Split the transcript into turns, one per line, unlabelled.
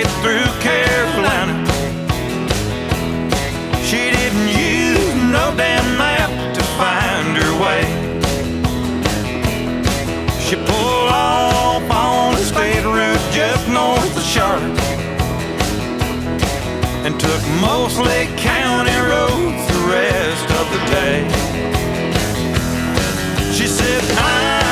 straight through Carolina. She didn't use no damn map to find her way. She pulled off on the state route just north of Charlotte and took mostly county roads the rest of the day. She said,